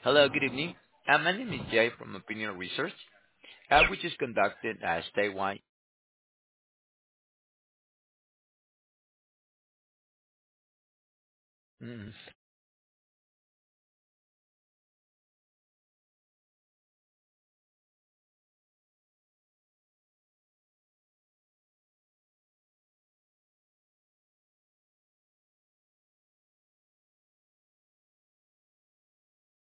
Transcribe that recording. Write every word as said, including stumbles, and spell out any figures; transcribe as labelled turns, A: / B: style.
A: Hello, good evening. Uh, My name is Jay from Opinion Research. Uh, We just conducted a statewide. Mm.